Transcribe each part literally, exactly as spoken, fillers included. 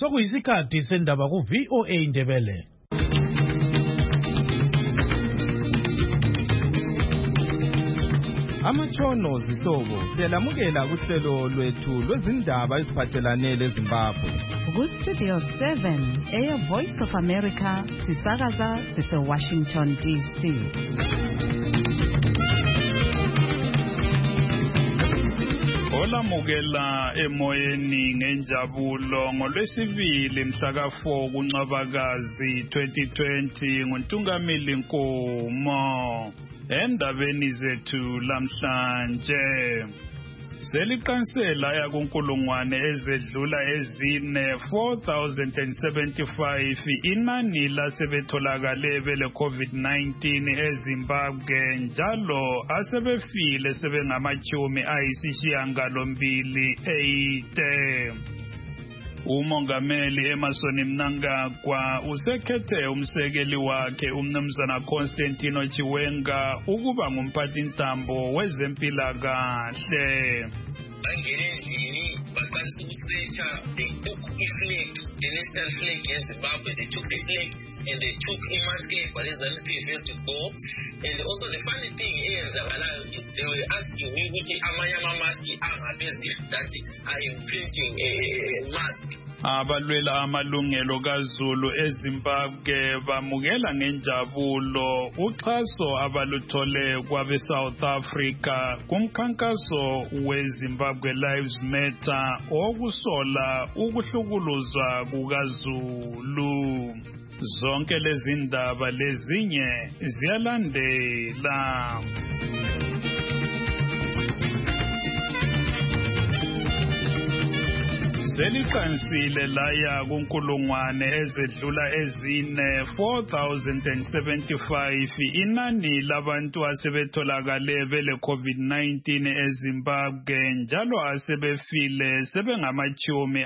Sokuyisikhathi sendaba ku V O A Indebele. Amatshono zihlobo siyalamukela kuhlelo lwethu lwezindaba eziphathelane leZimbabwe. Ku Studio seven eya Voice of America sisakaza sise Washington D C. Olamukela emoyeni ngenjabulo ngolwesibili mhla ka four kuNcwabakazi twenty twenty nguNtungamili Nkomo. Endabeni zethu lamhlanje seliqansela yakunkulungwane ezedlula ezine four thousand seventy-five inani lasebetholakale bele COVID nineteen eZimbabwe njalo asebefile sebengamachumi ayisishiyagalombili eighty. Umongameli Emmerson Mnangagwa usekhethe umsekeli wakhe umnumzana Constantino Chiwenga ukuba ngumphathintambo wezempilakahle. Angelezini baqalisa ukusetha, they took i-flag, the national flag yeZimbabwe, they took the flag and they took imaske but ZANU-P F has to go. And also the funny thing is is they were asking me which amanye amamaski angaphezu that I am printing a mask. Abalwela amalungelo kaZulu eZimbabwe bamukela ngenjabulo uxhaso abaluthole kwabe South Africa kumkhankaso weZimbabwe Lives Matter okusola ukuhlukuluzwa kukaZulu. Zonke lezi ndaba lezinye ziyalandela. Seliqansile laya kunkulungwane ezedlula ezine four thousand seventy-five inani labantu asebetholakale bele COVID nineteen eZimbabwe njalo asebefile sebengamachumi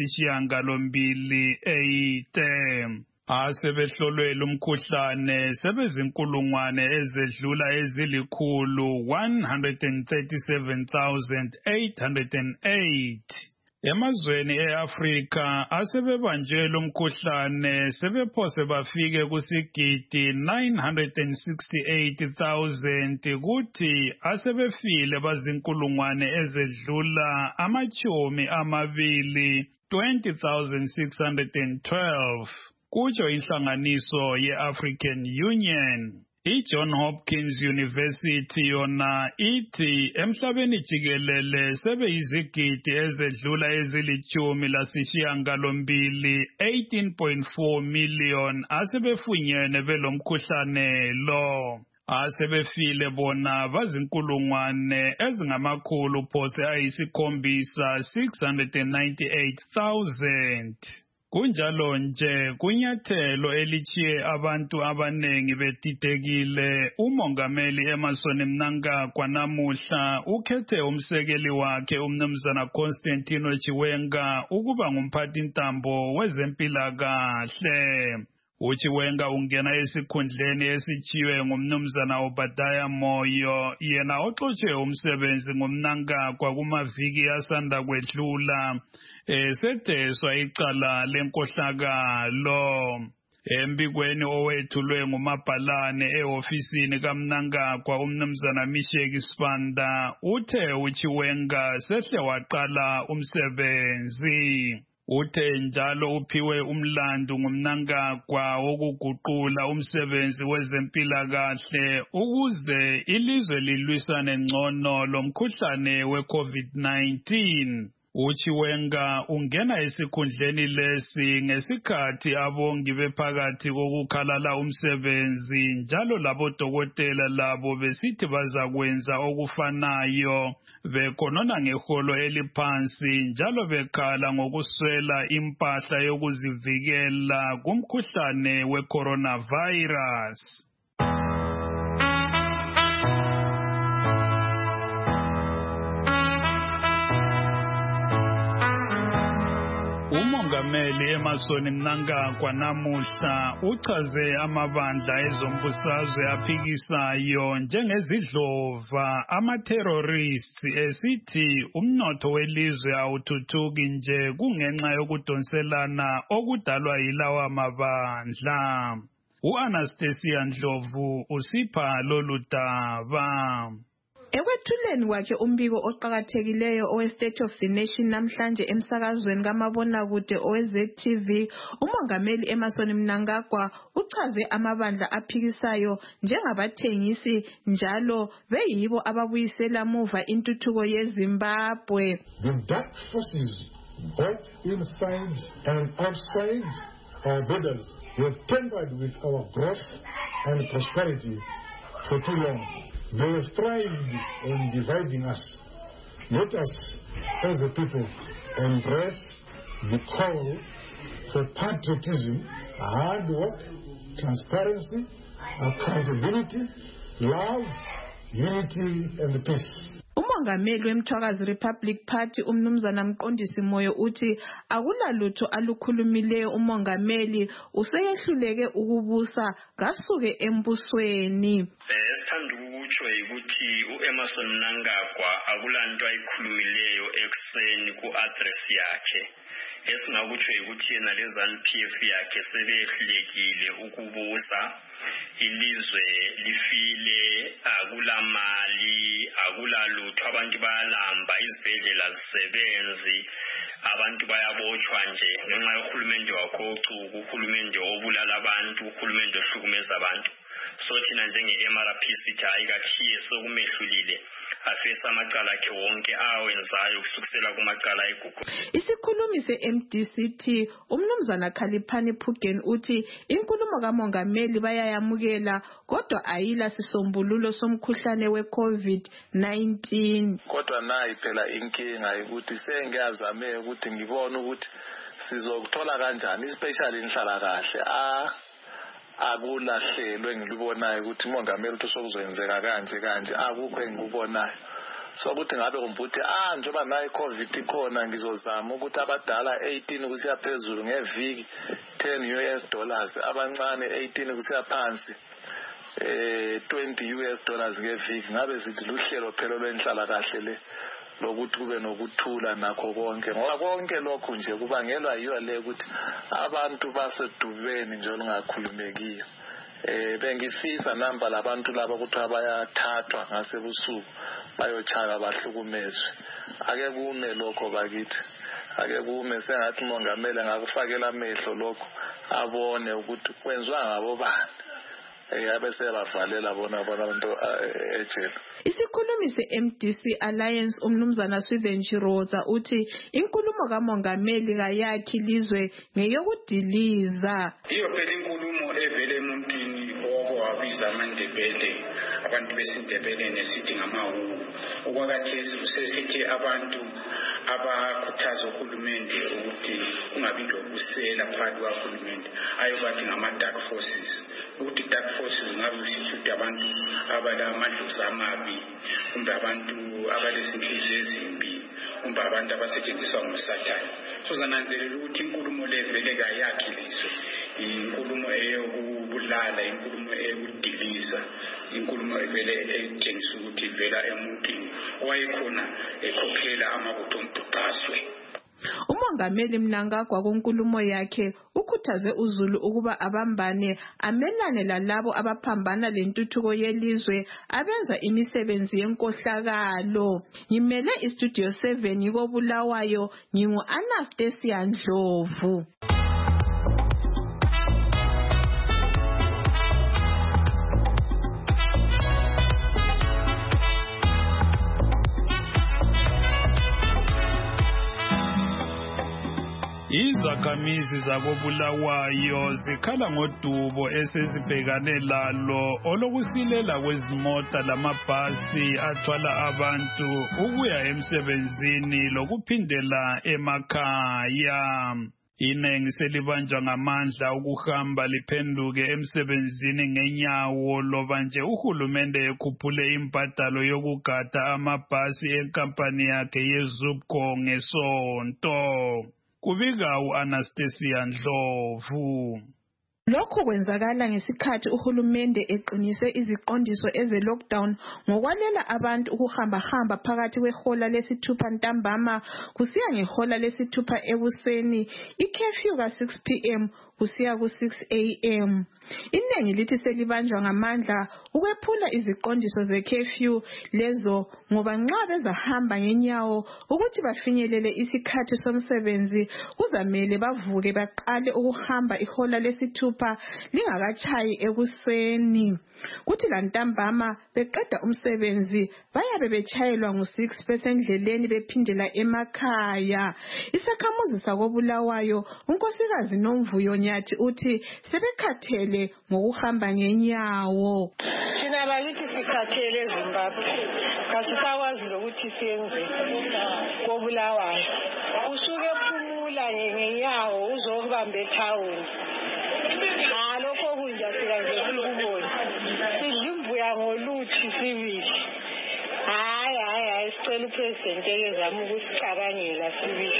ayisishiyagalombili eighty. Asebehlolwe umkhuhlane sebezinkulungwane ezedlula ezilikhulu one hundred thirty-seven thousand eight hundred eight. Emazweni eAfrika asebebanjwe umkhuhlane sebephose bafike kusigidi nine hundred sixty-eight thousand kuthi asebefile bazinkulungwane ezedlula amachumi amabili twenty thousand six hundred twelve. Kutsho inhlanganiso ye-African Union. I-John Hopkins University yona ithi emhlabeni jikelele sebeyizigidi ezedlula ezilichumi lasishiyagalombili eighteen point four million asebefunyene belomkhuhlane lo. Asebefile bona bazinkulungwane ezingamakhulu phose ayisikhombisa six hundred ninety-eight thousand. Kunjalo nje kunyathelo elichiye abantu abanengi betidekile umongameli Emmerson Mnangagwa namuhla ukhethe umsekeli wakhe umnumzana Constantino Chiwenga ukuba ngumphathintambo wezempilakahle. Uchiwenga ungena esikhundleni esichiwe ngumnumzana Obadiah Moyo yena oxotshe umsebenzi ngumnangagwa kumaviki asanda kwedlula eseteswa icala lenkohlakalo. Embikweni owethulwe ngumabhalane eofisini kaMnangagwa umnumzana Misheki Sibanda uthe uChiwenga sehle waqala umsebenzi. Uthe njalo uphiwe umlandu ngumnangagwa wokuguqula umsebenzi wezempilakahle ukuze ilizwe lilwisane ngcono lomkhuhlane we-COVID nineteen. Uchiwenga ungena esikhundleni lesi ngesikhathi abongi bephakathi kokukhalala umsebenzi njalo labodokotela labo besithi bazakwenza okufanayo bekhonona ngeholo eliphansi njalo bekhala ngokuswela impahla yokuzivikela kumkhuhlane we-coronavirus. Umongameli Emmerson Mnangagwa namuhla uchaze amabandla ezombusazwe aphikisayo njengezidlova ama-terrorists esithi umnotho welizwe awuthuthuki nje kungenxa yokudonselana okudalwa yilawa mabandla. U-Anastasia Ndlovu usipha lolu daba. Ekwethuleni kwakhe umbiko oqhakathekileyo owe State of the Nation namhlanje emsakazweni kamabonakude owe-Z T V, umongameli Emmerson Mnangagwa uchaze amabandla aphikisayo njengabathengisi njalo beyibo ababuyisela muva intuthuko yeZimbabwe. The dark forces both inside and outside our borders have tampered with our growth and prosperity for too long. They have thrived on dividing us. Let us, as a people, embrace the call for patriotism, hard work, transparency, accountability, love, unity, and peace. Umongameli wemthwakazi Republic Party umnumzana Mqondisi Moyo uthi akulalutho alukhulumileyo umongameli useyehluleke ukubusa kasuke embusweni. Esithanda ukutsho ukuthi uEmmerson Mnangagwa akulanto ayikhulumileyo ekuseni ku-address yakhe. Esingakutsho ukuthi yena le-ZANU P F yakhe sebehlulekile ukubusa, ilizwe lifile, akulamali, akulalutho, abantu bayalamba, izibhedlela zisebenzi, abantu bayabotshwa nje ngenxa yohulumende wakho ocuku, uhulumende obulala abantu, uhulumende ohlukumeza abantu. So thina njenge-M R P sithi hayi kathiye sokumehlulile afisa amacala akhe wonke awenzayo kusukisela kumacala egugu. Isikhulumi se-M D C T umnumzana Khaliphani Phugeni uthi inkulumo kamongameli bayayamukela kodwa ayila sisombululo somkhuhlane we-COVID nineteen. Kodwa nayi phela inkinga ukuthi sengiyazame ukuthi ngibone ukuthi sizokuthola kanjani especially inhlala kahle a akulahlelwe ngilibonayo ukuthi umongameli uthi sokuzoyenzeka kanje kanje akukho engikubonayo. So ukuthi ngabe kumbuthi ah njoba nayi COVID ikhona ngizozama ukuthi abadala eighteen kusiya phezulu ngeviki ten U S dollars, abancane eighteen kusiya phansi eh twenty U S dollars ngeviki. Ngabe sithi luhlelo phela lwenhlala kahle le lokuthi kube nokuthula nakho konke, ngoba konke lokho nje kubangelwa yiyo le ukuthi abantu basedubeni nje olungakhulumekiyo. Eh bengifisa namba labantu laba ukuthi abayathathwa ngasebusuku bayochaka bahlukumezwe. Ake kume lokho bakithi, ake kume sengathi umongameli ngakufakela amehlo lokho abone ukuthi kwenziwa ngabo bani. Eyabese bavalela bona bona abantu ejele. Isikhulumi se-M D C Alliance umnumzana Swithen Chiroza uthi inkulumo kamongameli kayakhi lizwe ngeyokudiliza. Iyo phela inkulumo evele emuntwini owako wabiza amandebele, abantu besindebele nesithi ngamawu. Okwakathesi usesithi abantu abakhuthaza uhulumende ukuthi kungabi lokusela phakathi kwahulumende ayobathi ngama-dark forces. Ukuthi dark forces ngabe usithuthi abantu abalamadlozi amabi, kumbe abantu abalezinhliziyo ezimbi, kumbe abantu abasetshenziswa ngusathane. So zananzelela ukuthi inkulumo le vele kayakhi lizo, inkulumo eyokubulala, inkulumo eyokudiliza, inkulumo evele etshengisa ukuthi vela emuntwini owayekhona ekhokhela amabutho ombhuqazwe. Umongameli Mnangagwa kunkulumo yakhe ukhuthaze uZulu ukuba abambane amelane lalabo abaphambana lentuthuko yelizwe abenza imisebenzi yenkohlakalo. Ngimele istudio seven yikobulawayo, ngingu Anastasia Ndlovu. Izakhamizi zakobulawayo zikhala ngodubo esezibhekane lalo olokusilela kwezimota lamabhasi athwala abantu ukuya emsebenzini lokuphindela emakhaya. Inengi selibanjwa ngamandla ukuhamba liphenduke emsebenzini ngenyawo loba nje uhulumende ekhuphule imbadalo yokugada amabhasi enkampani yakhe yeZUPCO ngesonto. kubika u-Anastasia Ndlovu. Lokhu kwenzakala ngesikhathi uhulumende eqinise iziqondiso eze-lockdown ngokwalela abantu ukuhamba hamba phakathi kwehola lesithupha ntambama kusiya ngehola lesithupha ekuseni, i-curfew ka six p m kusiya ku six a m Iningi lithi selibanjwa ngamandla ukwephula iziqondiso ze-curfew lezo ngoba nxa bezahamba ngenyawo ukuthi bafinyelele isikhathi somsebenzi kuzamele bavuke baqale ukuhamba ihola lesithupha lingakatshayi ekuseni. Kuthi lantambama beqeda umsebenzi bayabe betshayelwa ngu six besendleleni bephindela emakhaya. Isakhamuzi sakoBulawayo unkosikazi Nomvuyo Nyathi uthi sebekhathele ngokuhamba ngenyawo. Thina bakithi sikhathele eZimbabwe kasisakwazi lokuthi siyenze koBulawayo. Usuke phumula ngenyawo uzokubamba etown. Halokho kunja sikaze sikubona. Sidla imbuya ngoluthi sibili. Hayi hayi hayi sicela upresident ekezama ukusicabangela sibili.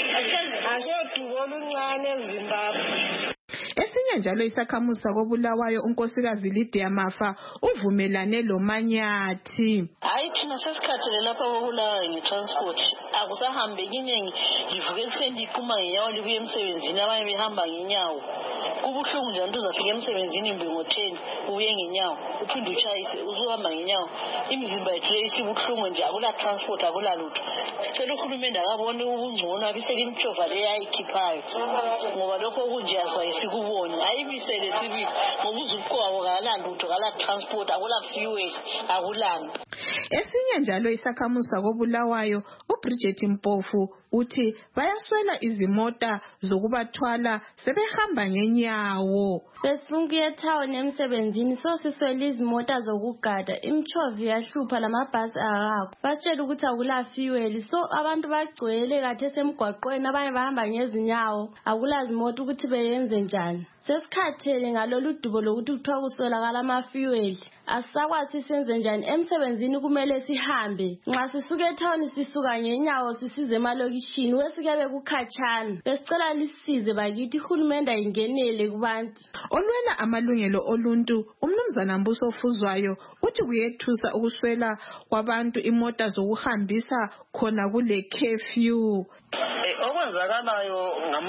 Asodubo oluncane eZimbabwe. Esinye njalo isakhamuzi sakoBulawayo unkosikazi Lydia Mafa uvumelane loManyathi. Hayi thina sesikhathele lapha koBulawayo ngetransport. Akusahambeki iningi livuke ekuseni liphuma ngenyawo libuye emsebenzini abanye behamba ngenyawo. Kubuhlungu nje abantu uzafika emsebenzini ngo ten ubuye ngenyawo uphinde utshayise uzohamba ngenyawo. Imizimba yethu isibuhlungu nje akula transport akula lutho. Sicela uhulumende akabone ubungcono abisele imtshova le yayikhiphayo ngoba lokho kunje asayikubona ayibisele sibili ngoba uzukwawo kala lutho kala transport akula fuel akulanga. Esinye njalo isakhamuzi sakoBulawayo uBridget Mpofu uthi bayaswela izimota zokubathwala sebehamba ngenyawo. Besunkuye town emsebenzini so siswela izimota zokugada imchovi yahlupha lamabhasi akakho. Basitshela ukuthi akula fuel so abantu bagcwele kathe semgwaqweni abanye bahamba ngezinyawo akula zimota ukuthi beyenze njani. Sesikhathele ngalolu dubo lokuthi kuthiwa kuswelakala ama fuel. Asakwathi senze njani emsebenzini kumele sihambe. Nxa sisuke town sisuka ngenyawo sisize emalokishini wesike bekukhatshana. Besicela lisize bakithi uhulumende ayingenele kubantu. Olwela amalungelo oluntu umnumzana Mbuso Fuzwayo uthi kuyethusa ukuswela kwabantu imota zokuhambisa khona kule curfew. Okwenzakalayo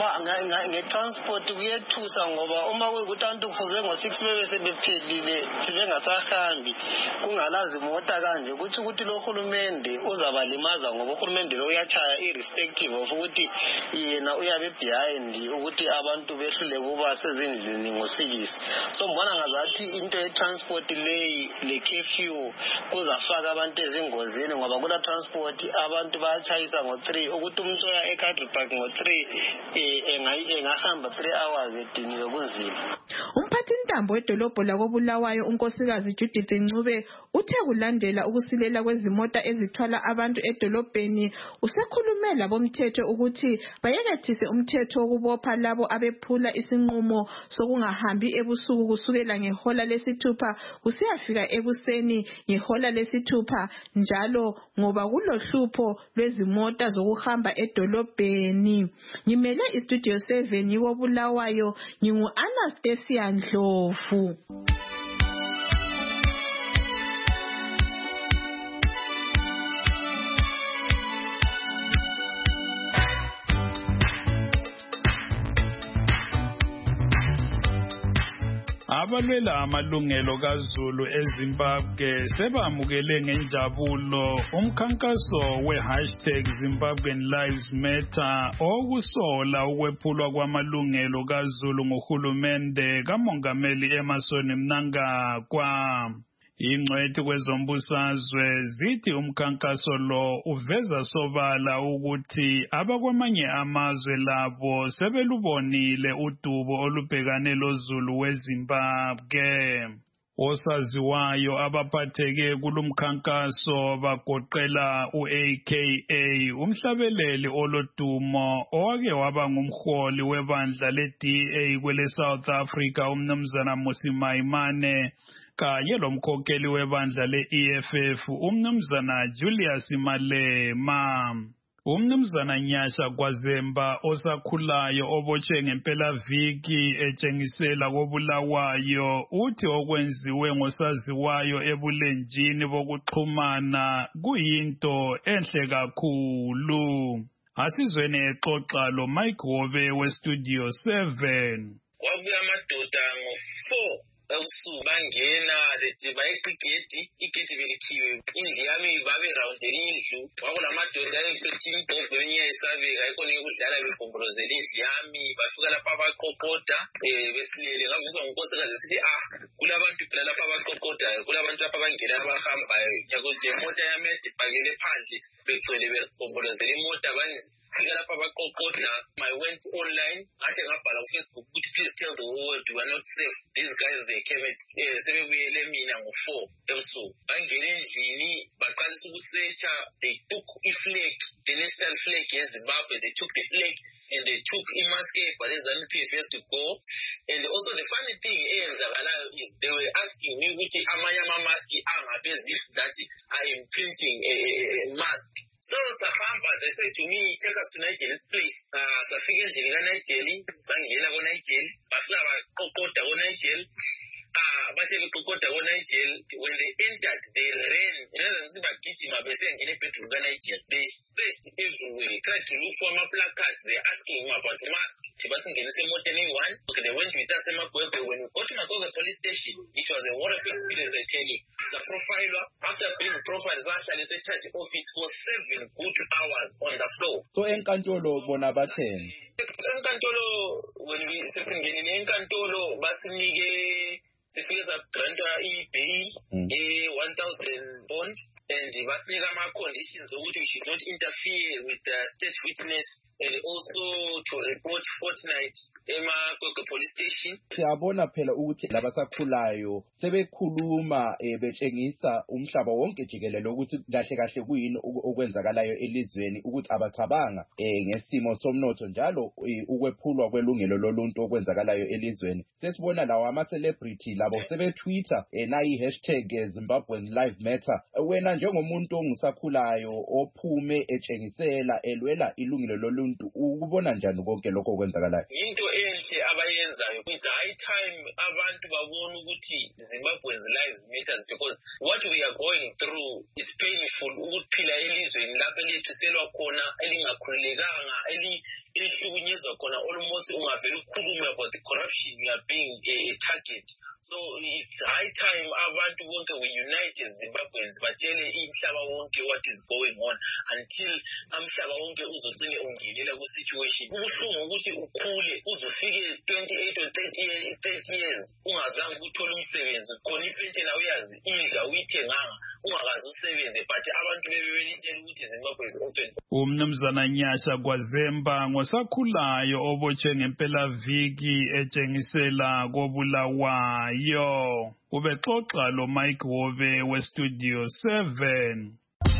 nge-transport kuyethusa ngoba uma kuyikuthi abantu kufuze ngo six bebe sebephelile sebengasahambi kungalazi imota kanje kuthi ukuthi lo hulumende uzabalimaza ngoba uhulumende lo uyatshaya irrespective of ukuthi yena uyabe behind ukuthi abantu behlule kuba sezindlini ngosikisi. So mbona ngazathi into ye-transport leyi le curfew kuzafaka abantu ezingozini ngoba kula transport abantu bayatshayisa ngo three ukuthi umuntu oya eCountry Park ngo three engahamba three hours ediniwe kunzima. Umphathi ntambo wedolobho lakoBulawayo unkosikazi Judith Ncube uthe kulandela ukusilela kwezimota ezithwala abantu edolobheni usekhulume labomthetho ukuthi bayekethise umthetho wokubopha labo abephula isinqumo sokungahambi ebusuku kusukela ngehola lesithupha kusiyafika ekuseni ngehola lesithupha njalo ngoba kulohlupho lwezimota zokuhamba edolobheni. Ngimele istudio seven yiwoBulawayo ngingu Anastasia Ndlovu. Abalwela amalungelo kaZulu eZimbabwe sebamukele ngenjabulo umkhankaso we-hashtag Zimbabwean Lives Matter okusola ukwephulwa kwamalungelo kaZulu nguhulumende kaMongameli Emmerson Mnangagwa. Ingcwethi kwezombusazwe zithi umkhankaso lo uveza sobala ukuthi abakwamanye amazwe labo sebelubonile udubo olubhekane loZulu weZimbabwe. Osaziwayo abaphatheke kulumkhankaso bagoqela u-A K A umhlabeleli olodumo owake waba ngumholi webandla le-D A kwele South Africa umnumzana Mmusi Maimane kanye lomkhokheli webandla le-E F F umnumzana Julius Malema. Umnumzana Nyasha Gwazemba osakhulayo obotshwe ngempelaviki etshengisela kobulawayo uthi okwenziwe ngosaziwayo ebulenjini bokuxhumana kuyinto enhle kakhulu. Asizweni exoxa lo Mike Hobe westudio seven. Kwabuya amadoda ngo-four ebusuku bangena lethi bayeqa igedi, igedi belikhiwe, indlu yami babe rawundela indlu, kwakulamadoda ayephethe imbhobho eminye ayisabeka ikhona ukudlala begombolozela indlu yami, bafika lapha abaqoqoda um besilele ngavuzwa ngunkosikazi esithi ah kulabantu phela lapha abaqoqodayo, kulabantu lapha abangena abahambayo, nje imota yami ede ibhakele phandle begcwele begombolozela imota fika lapha abaqoqoda. I went online ngahle ngabhala kuFacebook ukuthi please tell the whole world we are not safe. These guys they came at eh sebebuyele mina ngo-four ebusuku bangena endlini baqalisa ukusearcha. They took iflag, the national flag yeZimbabwe, they took the flag and they took imaske but ZANU P F has to go. And also the funny thing eyenzakalayo is they were asking me ukuthi amanye amamaski angaphi as if that I am printing a, a mask. So sahamba, they said to me, take us to Nigeria's place. Uh, safika endlini kaNigeli, bangena koNigeli, bafika baqoqoda koNigeli. Ah, bathe beqoqoda koNigeli, when they entered, they ran. Nenza bagijima besengena ebedroom kaNigeli. They searched everywhere, tried to look for my placards. They asking me about mask. Basingenise emoteni one. Okay, they went with us eMagwegwe. When we got to Magwegwe police station, it was a horrible experience, I tell you. The profiler, after being profiled, actually the church office for seven good hours on the floor. So enkantolo bona batheni? Enkantolo, when we sesingenile enkantolo basinike sifike sagrantwa i-bail e-one thousand bond and basinika ama-conditions ukuthi we should not interfere with the state witness and also to report fortnight eMagwegwe police station. Siyabona phela ukuthi labasakhulayo sebekhuluma betshengisa umhlaba wonke jikelele ukuthi kahle kahle kuyini okwenzakalayo elizweni, ukuthi abacabanga ngesimo somnotho njalo ukwephulwa kwelungelo loluntu okwenzakalayo elizweni. Sesibona lawo ama-celebrity labo sebetwitter nayi hashtag Zimbabwean Live Matter. Wena njengomuntu ongusakhulayo ophume etshengisela elwela ilungelo loluntu ukubona njani konke lokho okwenzakalayo? Into enhle abayenzayo, it's high time abantu babona ukuthi Zimbabweans lives matters, because what we are going through is painful. Ukuphila elizweni lapho lethu selwa khona elingakhululekanga eli elihlukunyezwa khona, almost ungavela ukukhuluma about the corruption you are being a target. So it's high time abantu bonke we unite as Zimbabweans batshele imhlaba wonke what is going on until amhlaba wonke uzogcine ungenela ku situation. Kubuhlungu ukuthi ukhule uzofike twenty-eight or thirty years ungazange ukuthola umsebenzi, khona ipentshela uyazi idla uyithenganga ungakazi usebenze, but abantu bebelitshela ukuthi Zimbabwe is open. Umnumzana Nyasha Gwazemba ngosakhulayo obotshwe ngempelaviki etshengisela kobulawayo. Yo, ubexoxa lo Mike Hobe westudio seven.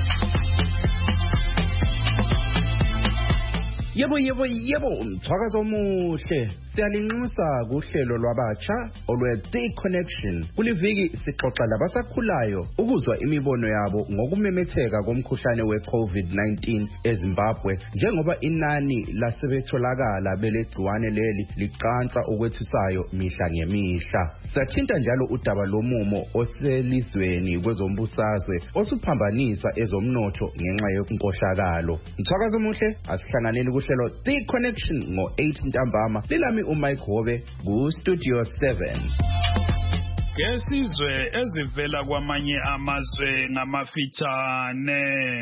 Yebo yebo yebo, umthakazo omuhle. Siyalinxusa kuhlelo lwabatsha olwe Day Connection. Kuliviki sixoxa labasakhulayo ukuzwa imibono yabo ngokumemetheka komkhuhlane we-COVID nineteen eZimbabwe, njengoba inani lasebetholakala belegciwane leli liqansa okwethusayo mihla ngemihla. Sathinta njalo udaba lomumo oselizweni kwezombusazwe osuphambanisa ezomnotho ngenxa yenkohlakalo. Umthakazo omuhle, asihlanganeni kuhlelo Day Connection ngo eight ntambama. Lilami uMike Hobe ku Studio seven. Ngesizwe ezivela kwamanye amazwe ngamafitshane.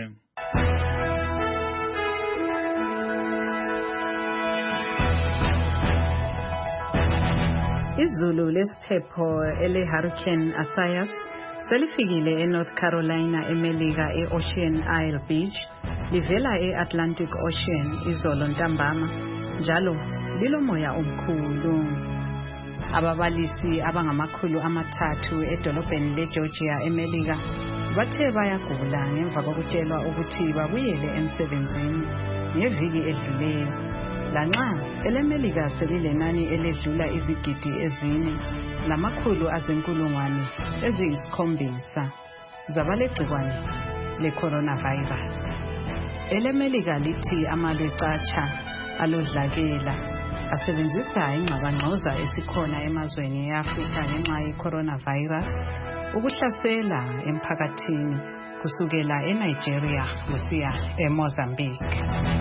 Izulu lesiphepho ele Hurricane Isaias selifikile eNorth Carolina eMelika eOcean Isle Beach, livela eAtlantic Ocean izolo ntambama, njalo lilomoya omkhulu. Ababalisi abangamakhulu amathathu edolobheni leGeorgia eMelika bathe bayagula ngemva kokutshelwa ukuthi babuyele emsebenzini ngeviki edluleyo, lanxa eleMelika selilenani eledlula izigidi ezine namakhulu azinkulungwane eziyisikhombisa zabalegcikwane le coronavirus. Elemelika lithi amalwecatsha alodlakela asebenzisa ingxabangxoza esikhona emazweni eAfrika ngenxa ye-coronavirus ukuhlasela emphakathini kusukela eNigeria kusiya eMozambique.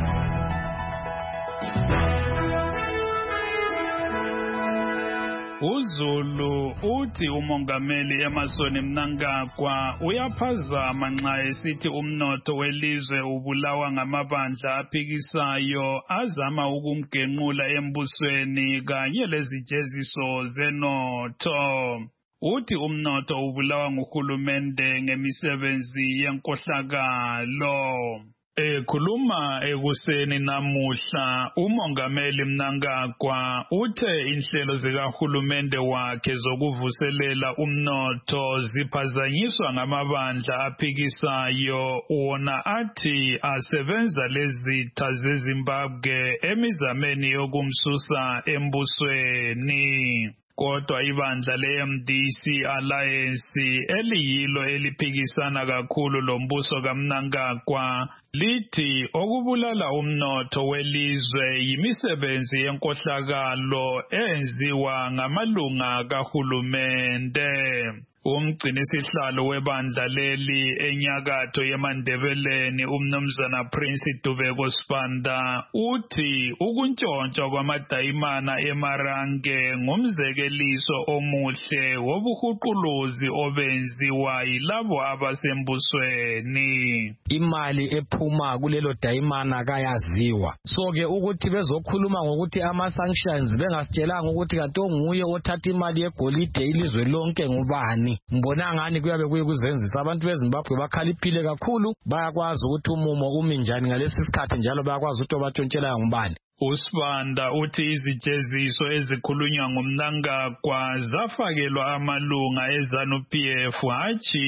uZulu uthi umongameli Emmerson Mnangagwa uyaphazama nxa esithi umnotho welizwe ubulawa ngamabandla aphikisayo azama ukumgenqula embusweni kanye lezijeziso zenotho. Uthi umnotho ubulawa nguhulumende ngemisebenzi yenkohlakalo. Ekhuluma ekuseni namuhla umongameli Mnangagwa uthe inhlelo zikahulumende wakhe zokuvuselela umnotho ziphazanyiswa ngamabandla aphikisayo wona athi asebenza lezitha zeZimbabwe emizameni yokumsusa embusweni. Kodwa ibandla le-M D C Alliance eliyilo eliphikisana kakhulu lombuso kaMnangagwa lithi okubulala umnotho welizwe yimisebenzi yenkohlakalo enziwa ngamalunga kahulumende. Umgcinisihlalo webandla leli enyakatho yeMandebeleni umnumzana Prince Dubeko Sibanda uthi ukuntshontshwa kwamadayimana eMarange ngumzekeliso omuhle wobuhuquluzi obenziwa yilabo abasembusweni. Imali ephuma kulelo dayimana kayaziwa. So ke ukuthi bezokhuluma ngokuthi ama sanctions bengasitshelanga ukuthi kanti onguye othatha imali yegolide ilizwe lonke ngubani. Mbona ngani kuyabe kuyikuzenzisa abantu beZimbabwe bakhaliphile kakhulu bayakwazi ukuthi umumo umi njani ngalesi sikhathi njalo bayakwazi ukuthi obatshontshela ngubani. uSibanda uthi izijeziso ezikhulunywa nguMnangagwa zafakelwa amalunga eZanu P F hathi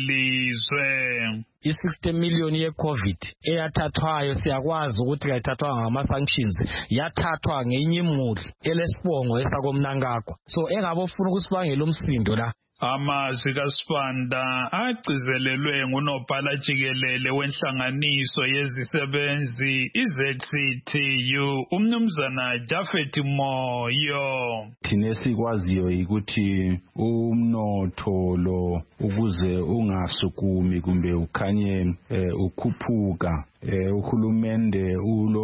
ilizwe. I-sixty million ye-COVID eyathathwayo siyakwazi ukuthi kayithathwa ngama-sanctions yathathwa ngenye imuli elesibongo esakoMnangagwa. So engabofuna ukusibangela umsindo la. Amazwi kaSibanda agcizelelwe ngunobhala jikelele wenhlanganiso yezisebenzi i-Z C T U umnumzana Jafet Moyo. Thina esikwaziyo ukuthi umnotho lo ukuze ungasukumi kumbe ukhanye eh, ukhuphuka eh, uhulumende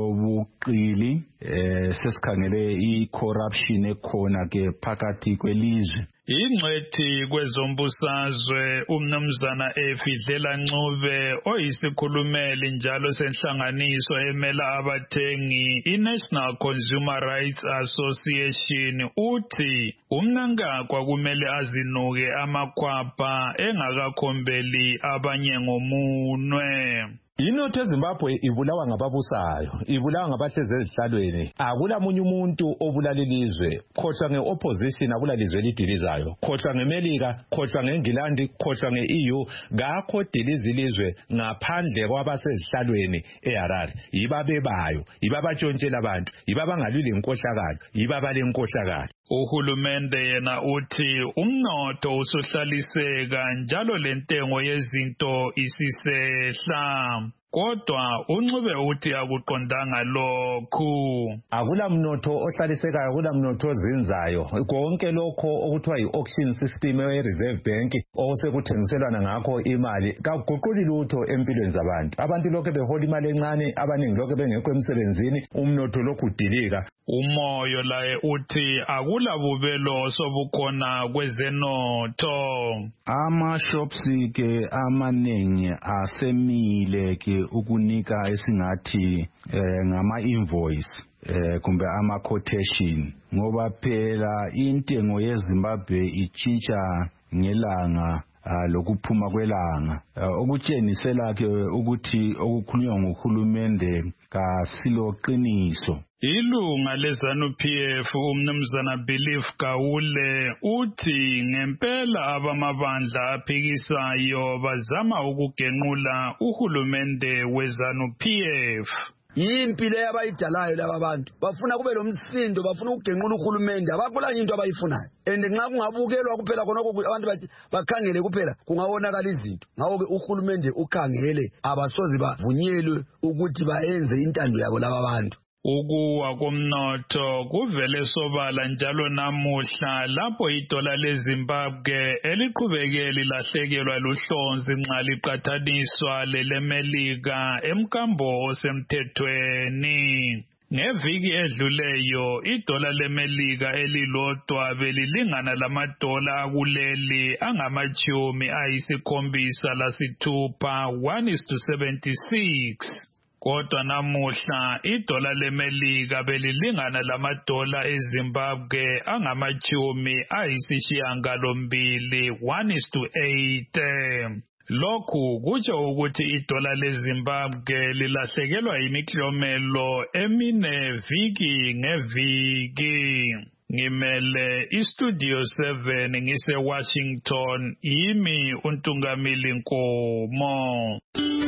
ulobuqili eh, sesikhangele i-corruption ekhona ke phakathi kwelizwe. Ingcwethi kwezombusazwe umnumzana Efidlela Ncube oyisikhulumeli njalo senhlanganiso emela abathengi i-National Consumer Rights Association uthi uMnangagwa kumele azinuke amakhwapha engakakhombeli abanye ngomunwe. Inotho eZimbabwe ibulawa ngababusayo, ibulawa ngabahlezi ezihlalweni. Akulamunye umuntu obulala ilizwe, khohlwa ngeopposition akulalizwe elidilizayo. Khohlwa ngeMelika, khohlwa ngeNgilandi, khohlwa nge-E U, ngakho diliza ilizwe ngaphandle kwabasezihlalweni eHarare. Yiba bebayo, yiba batshontshela abantu, yiba bangalwile inkohlakalo, yiba bale inkohlakalo. Uhulumende yena uthi umnotho usuhlaliseka njalo lentengo yezinto isisehla. Kodwa uNcube uthi akuqondanga lokhu. Akula mnotho ohlalisekayo, akula mnotho ozinzayo. Konke lokho okuthiwa yi-auction system ye-Reserve Bank osekuthengiselwana ngakho imali kaguquli lutho empilweni zabantu. Abantu lokho behola imali encane, abaningi lokho bengekho emsebenzini, umnotho lokhu udilika. Umoyo laye uthi akula bubelo sobukhona kwezenotho. Ama-shops ke amaningi asemile ke ukunika esingathi eh, ngama-invoice eh, kumbe ama-quotation ngoba phela intengo yeZimbabwe itshintsha ngelanga uh, lokuphuma kwelanga uh, okutshengisela ke ukuthi okukhulunywa nguhulumende kasilo qiniso. Ilunga leZanu P F umnumzana Belief Gawule uthi ngempela abamabandla aphikisayo bazama ukugenqula uhulumende weZanu P F. Impilo yabayidalayo laba bantu bafuna kube lomsindo, bafuna ukugenqula uhulumende, abakho into abayifunayo. And nxa kungabukelwa kuphela khonoko abantu bakhangele kuphela kungawonakala izinto. Ngawo ke uhulumende ukhangele abasozi bavunyelwe ukuthi bayenze intando yabo laba bantu. Ukuwa komnotho kuvele sobala njalo namuhla lapho idola leZimbabwe eliqhubeke lilahlekelwa luhlonzi nxa liqathaniswa lelemelika emkambo osemthethweni. Ngeviki edluleyo idola lemelika elilodwa belilingana lamadola akuleli angamachumi ayisikhombisa lasithupha one is to seventy-six. Kodwa namuhla idola lemelika belilingana lamadola eZimbabwe angamachumi ayisishiyangalombili one is to eight. Lokhu kutsho ukuthi idola leZimbabwe lilahlekelwa imiklomelo emine viki ngeviki. Ngimele iStudio seven ngise Washington, yimi uNtungamili Nkomo.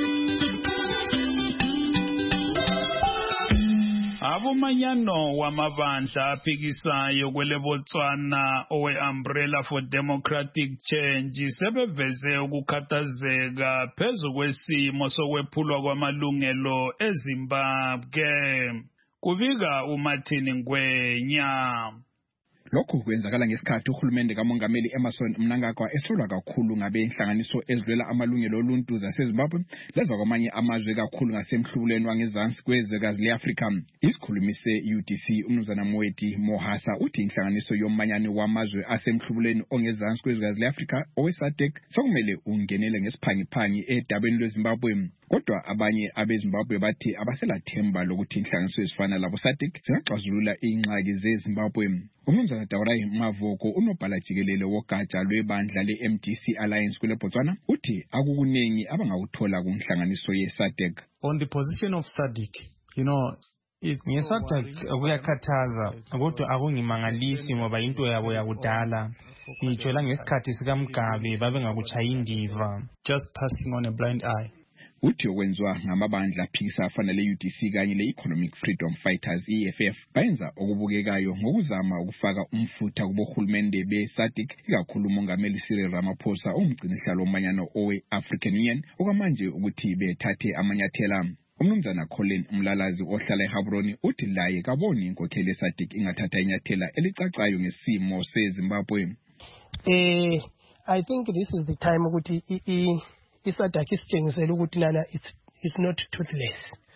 Abomanyano wamabandla aphikisayo kwele Botswana owe-Umbrella for Democratic Change sebeveze ukukhathazeka phezu kwesimo sokwephulwa kwamalungelo eZimbabwe. Kubika uMartin Ngwenya. Lokhu kwenzakala ngesikhathi uhulumende kaMongameli Emmerson Mnangagwa esolwa kakhulu ngabenhlanganiso ezilwela amalungelo oluntu zaseZimbabwe leza kwamanye amazwe kakhulu ngasemhlubulweni wangezansi kwezwekazi leAfrika. Isikhulumi se-U D C uMnumzana Mweti Mohasa uthi inhlanganiso yomanyani wamazwe asemhlubulweni ongezansi kwezwekazi leAfrika owe-SADC sokumele ungenele ngesiphangiphangi edabeni lweZimbabwe. Kodwa abanye abeZimbabwe bathi abaselathemba lokuthi inhlanganiso ezifana labo SADC zingaxazulula ingxaki zeZimbabwe. Umnumzana Taurai Mavoko unobhala jikelele wogatsha lwebandla le-M D C Alliance kule Botswana uthi akukuningi abangawuthola kunhlanganiso ye-SADC. On the position of SADC, you know, ngeSADC kuyakhathaza kodwa akungimangalisi ngoba into yabo yakudala ngitsho la ngesikhathi sikaMgabe babengakuchaya indiva, just passing on a blind eye. Uthi okwenzwa ngamabandla aphikisa afana le-U D C kanye le-Economic Freedom Fighters E F F bayenza okubukekayo ngokuzama ukufaka umfutha kubohulumende be-SADC ikakhulu uMongameli Cyril Ramaphosa umgcinihlalo womanyano owe-African Union okwamanje ukuthi bethathe amanyathela. Umnumzana Colin Mlalazi ohlala eHabroni uthi laye kaboni inkokheli ye-SADC ingathatha inyathela elicacayo ngesimo seZimbabwe. Eh I think this is the time ukuthi iSADC isitshengisela ukuthi nana it's it's not toothless.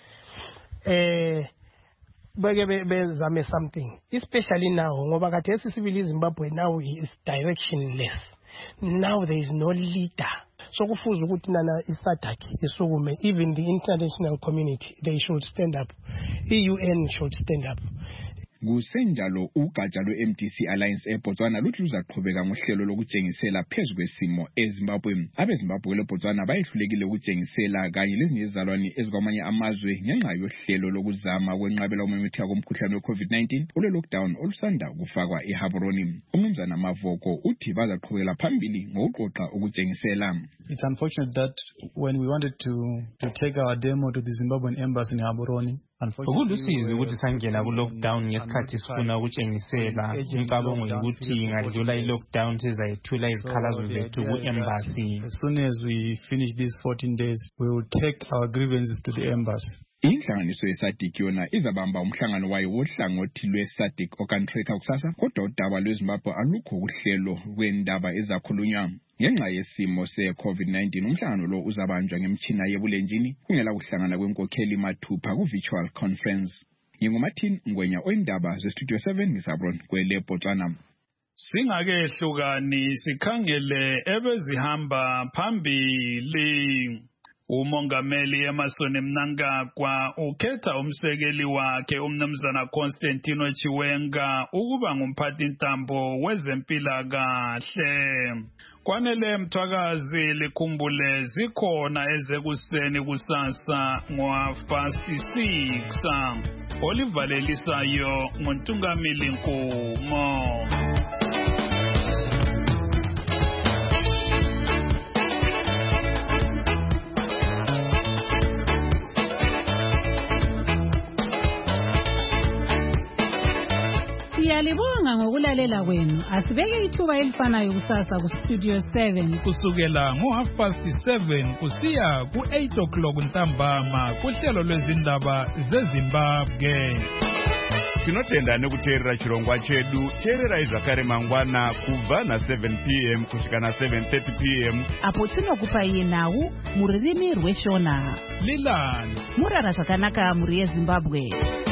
Eh beke bezame something especially now ngoba khathesi sibili iZimbabwe now is directionless. Now there is no leader. So kufuze ukuthi nana iSADC isukume, even the international community they should stand up. E U N should stand up. Kusenjalo ugatsha lwe-M D C Alliance eBotswana luthi luzaqhubeka ngohlelo lokutshengisela phezu kwesimo eZimbabwe. AbeZimbabwe leBotswana bayehlulekile ukutshengisela kanye lezinye izizalwane ezikwamanye amazwe ngenxa yohlelo lokuzama kwenqabela ukumemetheka komkhuhlane we-COVID nineteen ule lockdown olusanda kufakwa eHabroni. Umnumzana Mavoko uthi bazaqhubekela phambili ngokuqoqa ukutshengisela. It's unfortunate that when we wanted to to take our demo to the Zimbabwean embassy in Habroni, ukulusizi ukuthi sangena ku lockdown ngesikhathi sifuna ukutshengisela umcabango ukuthi ngadlula i lockdown sizayithula izikhalazo zethu ku embassy. As soon as we finish these fourteen days we will take our grievances to the embassy. Inhlanganiso ye-SADC yona izabamba umhlangano wayo wohlangothi lwe-SADC okantreka kusasa kodwa udaba lweZimbabwe alukho kuhlelo kwendaba ezakhulunywa. Ngenxa yesimo se-COVID nineteen umhlangano lo uzabanjwa ngemtshina yebulenjini kungela kuhlangana kwenkokheli mathupha ku-virtual conference. NginguMartin Ngwenya oyindaba ze-Studio seven ngisabron kwele Botswana. Singakehlukani sikhangele ebezihamba phambili. Umongameli Emmerson Mnangagwa ukhetha umsekeli wakhe umnumzana Constantino Chiwenga ukuba ngumphathintambo wezempilakahle. Kwanele Mthwakazi likhumbule zikhona ezekuseni kusasa ngo-half past six. Olivalelisayo nguNtungamili Nkomo. Siyalibonga ngokulalela kwenu. Asibeke ithuba elifanayo kusasa ku Studio seven kusukela ngo half past seven kusiya ku eight o'clock ntambama kuhlelo lwezindaba zeZimbabwe. Tinotenda nekuteerera chirongwa chedu. Teererai zvakare mangwana kubva na seven p m kusvika na seven thirty p m apo tinokupai nhau mururimi rweshona. Lilani murara zvakanaka muri yeZimbabwe.